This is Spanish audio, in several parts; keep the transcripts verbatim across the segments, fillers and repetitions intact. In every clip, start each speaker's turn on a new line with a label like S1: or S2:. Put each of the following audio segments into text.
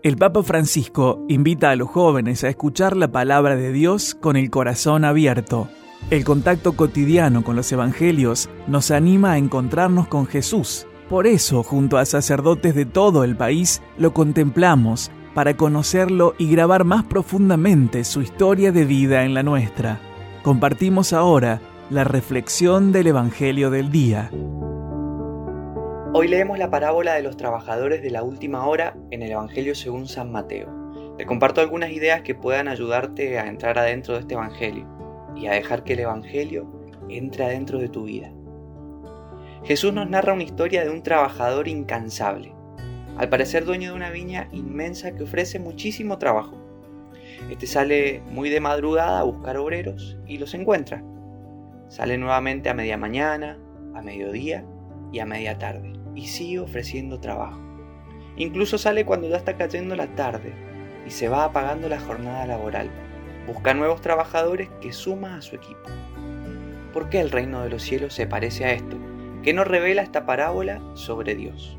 S1: El Papa Francisco invita a los jóvenes a escuchar la palabra de Dios con el corazón abierto. El contacto cotidiano con los evangelios nos anima a encontrarnos con Jesús. Por eso, junto a sacerdotes de todo el país, lo contemplamos para conocerlo y grabar más profundamente su historia de vida en la nuestra. Compartimos ahora la reflexión del Evangelio del día.
S2: Hoy leemos la parábola de los trabajadores de la última hora en el Evangelio según San Mateo. Te comparto algunas ideas que puedan ayudarte a entrar adentro de este Evangelio y a dejar que el Evangelio entre adentro de tu vida. Jesús nos narra una historia de un trabajador incansable, al parecer dueño de una viña inmensa que ofrece muchísimo trabajo. Este sale muy de madrugada a buscar obreros y los encuentra. Sale nuevamente a media mañana, a mediodía y a media tarde, y sigue ofreciendo trabajo. Incluso sale cuando ya está cayendo la tarde y se va apagando la jornada laboral. Busca nuevos trabajadores que suma a su equipo. ¿Por qué el reino de los cielos se parece a esto? ¿Qué nos revela esta parábola sobre Dios?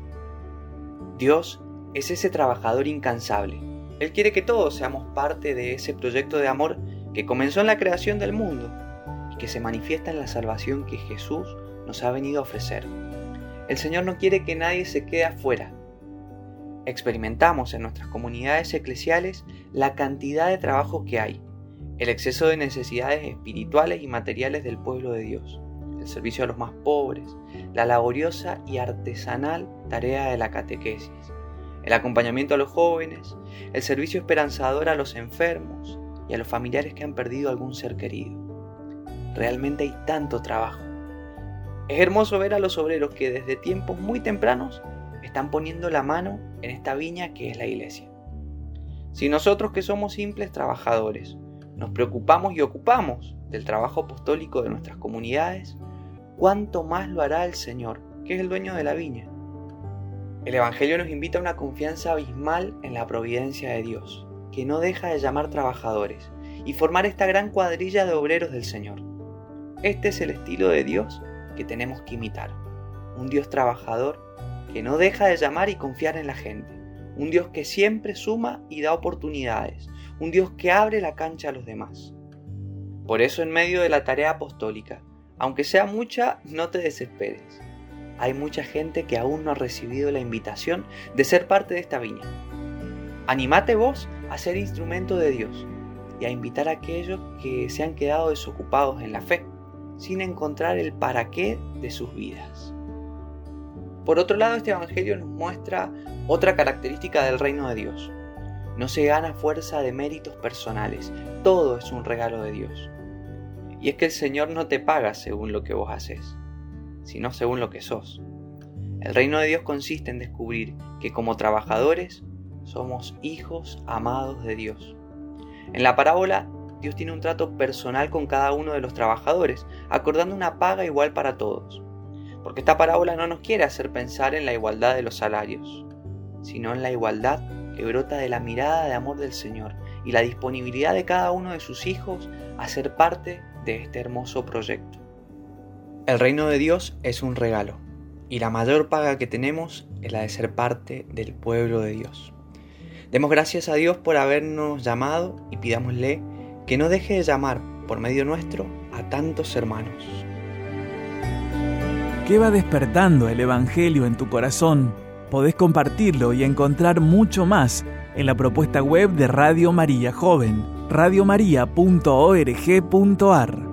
S2: Dios es ese trabajador incansable. Él quiere que todos seamos parte de ese proyecto de amor que comenzó en la creación del mundo y que se manifiesta en la salvación que Jesús nos ha venido a ofrecer. El Señor no quiere que nadie se quede afuera. Experimentamos en nuestras comunidades eclesiales la cantidad de trabajo que hay, el exceso de necesidades espirituales y materiales del pueblo de Dios, el servicio a los más pobres, la laboriosa y artesanal tarea de la catequesis, el acompañamiento a los jóvenes, el servicio esperanzador a los enfermos y a los familiares que han perdido algún ser querido. Realmente hay tanto trabajo. Es hermoso ver a los obreros que desde tiempos muy tempranos están poniendo la mano en esta viña que es la iglesia. Si nosotros, que somos simples trabajadores, nos preocupamos y ocupamos del trabajo apostólico de nuestras comunidades, ¿cuánto más lo hará el Señor, que es el dueño de la viña? El Evangelio nos invita a una confianza abismal en la providencia de Dios, que no deja de llamar trabajadores y formar esta gran cuadrilla de obreros del Señor. Este es el estilo de Dios que tenemos que imitar. Un Dios trabajador que no deja de llamar y confiar en la gente. Un Dios que siempre suma y da oportunidades. Un Dios que abre la cancha a los demás. Por eso, en medio de la tarea apostólica, aunque sea mucha, no te desesperes. Hay mucha gente que aún no ha recibido la invitación de ser parte de esta viña. Anímate vos a ser instrumento de Dios y a invitar a aquellos que se han quedado desocupados en la fe, sin encontrar el para qué de sus vidas. Por otro lado, este Evangelio nos muestra otra característica del reino de Dios. No se gana a fuerza de méritos personales, todo es un regalo de Dios. Y es que el Señor no te paga según lo que vos haces, sino según lo que sos. El reino de Dios consiste en descubrir que como trabajadores somos hijos amados de Dios. En la parábola, Dios tiene un trato personal con cada uno de los trabajadores, acordando una paga igual para todos. Porque esta parábola no nos quiere hacer pensar en la igualdad de los salarios, sino en la igualdad que brota de la mirada de amor del Señor y la disponibilidad de cada uno de sus hijos a ser parte de este hermoso proyecto. El reino de Dios es un regalo, y la mayor paga que tenemos es la de ser parte del pueblo de Dios. Demos gracias a Dios por habernos llamado y pidámosle que no deje de llamar por medio nuestro a tantos hermanos.
S1: ¿Qué va despertando el Evangelio en tu corazón? Podés compartirlo y encontrar mucho más en la propuesta web de Radio María Joven, radio maría punto org punto a r.